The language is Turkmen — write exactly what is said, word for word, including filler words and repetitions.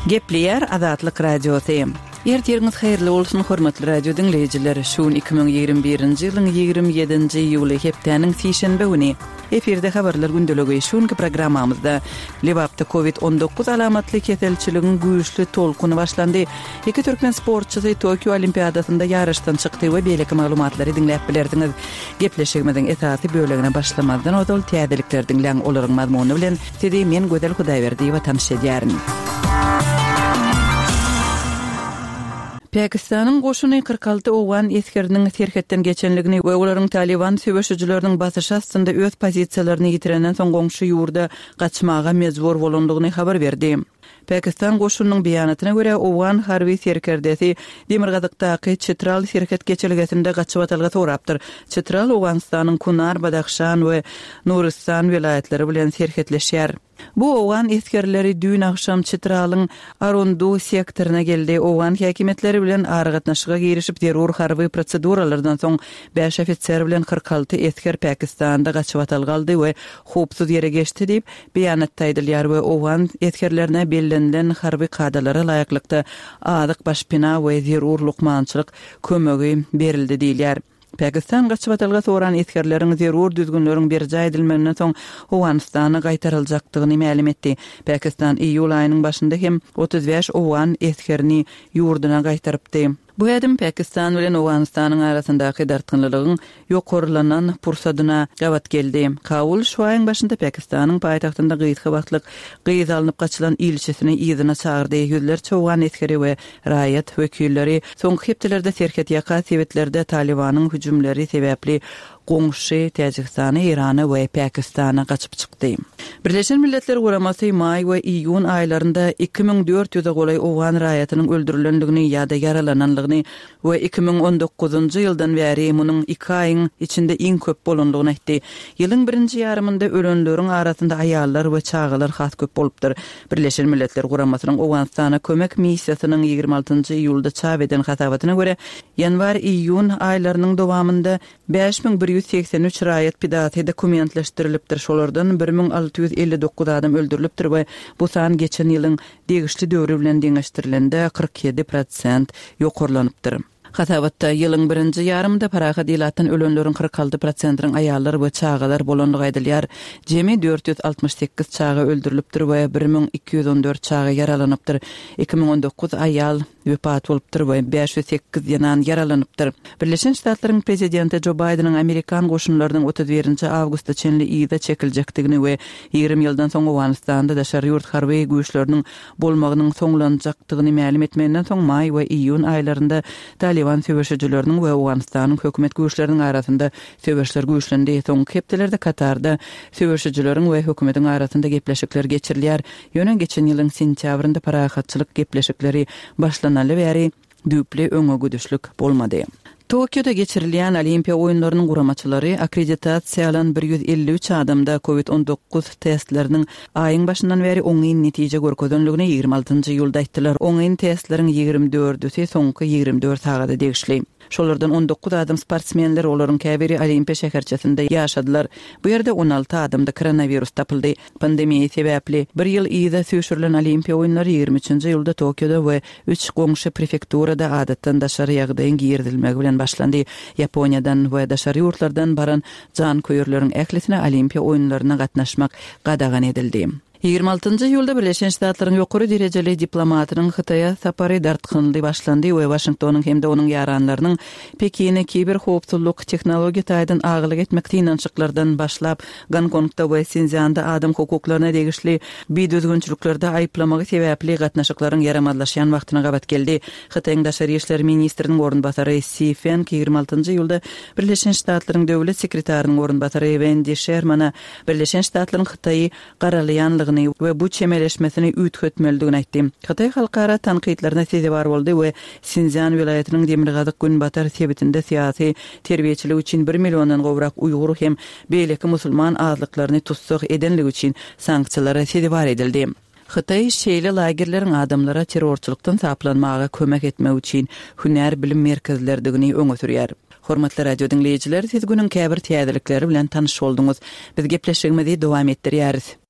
Gepleyer Azatlyk Radiosu. Ertirňiz haýyrly bolsun hormatly radio dinleýijileri. Şuň iki ming ýigirme birinji ýylyň ýigirme ýedinji iýuly hepdeniň sişenbe güni efirde habarlar gündölegi şuňky programmamyzda Libapda covid on dokuz alamatly keselçiligiň güýçli tolkuny başlandy. Iki türkmen sportçysy Tokyo Olimpiadasynda ýaraşdan çykdy we beýleki maglumatlary dinläp bilerdiňiz. Gepleşigimiziň esasy bölegine başlamazdan odal täzeliklerdiň läň olaryň mazmuny bilen sizi men Gödel Hudaýberdiýewa tanış edýärin. Pakistanyň goşuny kırk alty owan eskeriniň serhetden geçenligini we olaryň Taliban söwüşçüleriniň basyşy astynda öz pozisiýalaryny ýitirenden soň goňşy ýurda gaçmaga mejbur bolandygyny habar berdi. Pakistan goşunyň beýanatyna görä owan harby serkerdesi Demirgazykdaky Çetral serhet geçelgesinde gaçyp atalga sorapdyr. Çetral Owganistanyň Kunar, Badaxşan we Nuristan vilayetleri bilen serhetleşýär. Bu owan eskerleri dün akşam Çetralyň Arundu sektoryna geldi. Owan häkimetleri bilen aragatnaşyga girişip zerur harby proseduralardan soň beş ofitser bilen kırk alty esker Pakistanda gaçyp atalgaldy we hopsuz ýere geçdi diýip beýanatda aýdylýar we owan eskerlerine bellenlen harby kadalara laýaklykda adyk başpina we zerur lukmançylyk kömegi berildi diýilýär. Pakistan gaçyp atalga soran eskerleriň zerur düzgünleriň berje edilmegine soň Owganistana gaýtaryljakdygyny ma'lum etdi. Pakistan iýul aýynyň başynda hem otuz beş owan eskerini ýurduna gaýtarypdy. Bu edim Pakistan bilen Owganistanyň arasyndaky dartgynlygyň ýokurlanan pursadyna gawat geldi. Kabul şu aýyň başynda Pakistanyň paýtagtynda gyýtgy wagtlyk gyýyz alınıp gaçylan ilçesini ýygyna çağırdy. Ýüzlerçe owan eskeri we raýat wekilleri soňky hepdelerde serhet ýaka sebetlerde Talibanyň hüjümleri sebäpli goňşy Täjikistany, Irany we Pakistana gaçyp çykdy. Birleşen Milletler Guramasy may we iýun aýlarynda iki ming dört ýüze golay owan raýatynyň öldürilendigini ýa-da yaralananlygyny we iki ming on dokuzunjy ýyldan bäri munyň iki aýyň içinde iň köp bolandygyny aýtdy. Ýylyň birinji ýarymynda ölenleriň arasynda aýallar we çağalar has köp bolupdyr. Birleşen Milletler Guramasynyň Owganistana kömek missiýasynyň ýygrimi altynjy iýulda çap eden hatabatyna görä ýanwar-iýun aýlarynyň dowamında beş ming bir ýüz seksen üç raýat pidaty dokumentleşdirilipdir. Şolardan bir ming alty ýüz elli dokuz adam öldürilipdir we bu san geçen ýylyň degişli döwri bilen deňeşdirilende kırk yedi prosent ýokurlanypdyr. Hatabatda ýylyň birinji ýarymynda paraha dilatdan ölenleriň kırk alty prosentiniň aýallar we çağalar bolandygy aýdylýar. Jemi dört ýüz altmış sekiz çaga öldürilipdir we bir ming iki ýüz on dört çaga yaralanypdyr. iki ming on dokuz aýal wepat bolupdyr we beş ýüz sekiz ýanan yaralanypdyr. Birleşen Ştatlaryň prezidenti Joe Bidenyň Amerikan goşunlarynyň otuz birinji awgustda çenli ýyda çekiljakdygyny we ýygrimi ýyldan soň Owganistanda daşary ýurt harby güýçleriniň bolmagynyň soňlanjakdygyny ma'lum etmegenden soň may we iýun aýlarynda Taliban söwüşçüleriniň we Owganistanyň hökümet güýçleriniň arasynda söwüşler güýçlendi. Soňky hepdelerde Katarda söwüşçüleriň we hökümetiň arasynda gepleşikler geçirilýär. Ýöne geçen ýylyň sentýabrynda parahatçylyk gepleşikleri başlanaly bäri düýpli öňe güdüşlük bolmady. Tokyo'da geçirilýän Olimpiya oýunlarynyň guramaçylary akkreditasiýalan bir ýüz elli üç adamda covid on dokuz testleriniň aýyň başyndan beri oňyn netije görkezdenligini ýygrimi altynjy ýylda aýtdylar. Oňyn testleriň ýygrimi dördüsi soňky ýygrimi dört sagada degişli. Şolardan on dokuz adam sportsmenler olaryň käbiri Olimpiya şäherçesinde ýaşadylar. Bu ýerde on alty adamda koronavirus tapyldy. Pandemiýa sebäpli bir ýyl ýyda süýşürilen Olimpiya oýunlary ýygrimi üçinji ýylda Tokyo'da we üç goňşy prefekturada adatdan daşary ýagdaýyň girdilmegi bilen başlandy. Ýaponiýadan we daşary ýurtlardan baran jan köýürleriň ählisine Olimpiya oýunlaryna gatnaşmak gadagan edildi. ýygrimi altynjy ýylda Birleşen Ştatlaryň ýokary derejeli diplomatynyň Hytaýa sapary dartgynly başlandy we Washingtonyň hemde onuň ýaranlarynyň Pekine kiber howpsuzlyk tehnologiýa taýdan agylyk etmek tinançyklardan başlap Gonkongda we Sinzianda adam hukuklaryna degişli biýdüzgünçiliklerde aýplamagy sebäpli gatnaşyklaryň yaramadlaşýan wagtyna gabat geldi. Hytaýyň daşary işler ministriniň orunbasary Stephen ýygrimi altynjy ýylda Birleşen Ştatlaryň döwlet sekretarynyn orunbasary Wendy Sherman'a Birleşen Ştatlaryň Hytaýy garalýan we bu çemeleşmesini ütkötmeldigini aýtdy. Hytaý halkara tanqidlerine sezebar boldy we Sinzian vilayatynyň Demirgazyk Günbatar sebitinde siýasy terbiýeçilik üçin bir milliondan gowrak uýgur hem beýleki musulman azlyklaryny tutsak edenligi üçin sanksiýalara sezebar edildi. Hytaý şeýle lagerleriň adamlara terrorçylykdan saplanmaga kömek etmek üçin hünär bilim merkezlerdigini öňe sürýär. Hormatly radio dinleýijiler, siz günüň käbir täzelikleri bilen tanyş bolduňyz. Biz gepleşigimizi dowam etdirýäris.